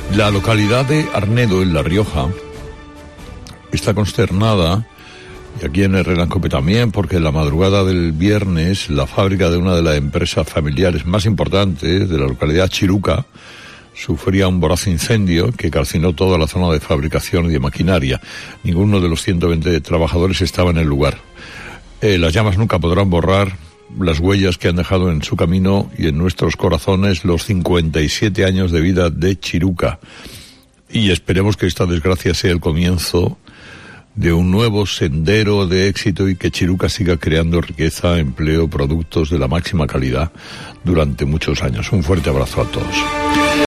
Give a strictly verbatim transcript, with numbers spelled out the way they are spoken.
La localidad de Arnedo, en La Rioja, está consternada, y aquí en Herrelancope también, porque en la madrugada del viernes la fábrica de una de las empresas familiares más importantes de la localidad, Chiruca, sufría un voraz incendio que calcinó toda la zona de fabricación y de maquinaria. Ninguno de los ciento veinte trabajadores estaba en el lugar. Eh, las llamas nunca podrán borrar las huellas que han dejado en su camino y en nuestros corazones los cincuenta y siete años de vida de Chiruca. Y esperemos que esta desgracia sea el comienzo de un nuevo sendero de éxito y que Chiruca siga creando riqueza, empleo, productos de la máxima calidad durante muchos años. Un fuerte abrazo a todos.